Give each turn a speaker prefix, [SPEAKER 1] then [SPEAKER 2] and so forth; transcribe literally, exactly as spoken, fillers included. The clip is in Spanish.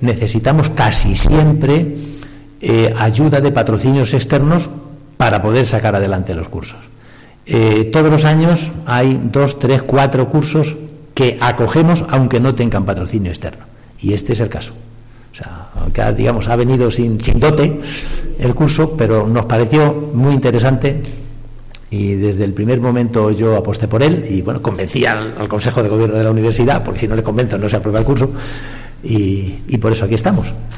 [SPEAKER 1] necesitamos casi siempre eh, ayuda de patrocinios externos para poder sacar adelante los cursos. Eh, todos los años hay dos, tres, cuatro cursos que acogemos aunque no tengan patrocinio externo, y este es el caso. O sea, aunque digamos ha venido sin, sin dote el curso, pero nos pareció muy interesante y desde el primer momento yo aposté por él y bueno, convencí al, al Consejo de Gobierno de la Universidad, porque si no le convenzo no se aprueba el curso, y, y por eso aquí estamos.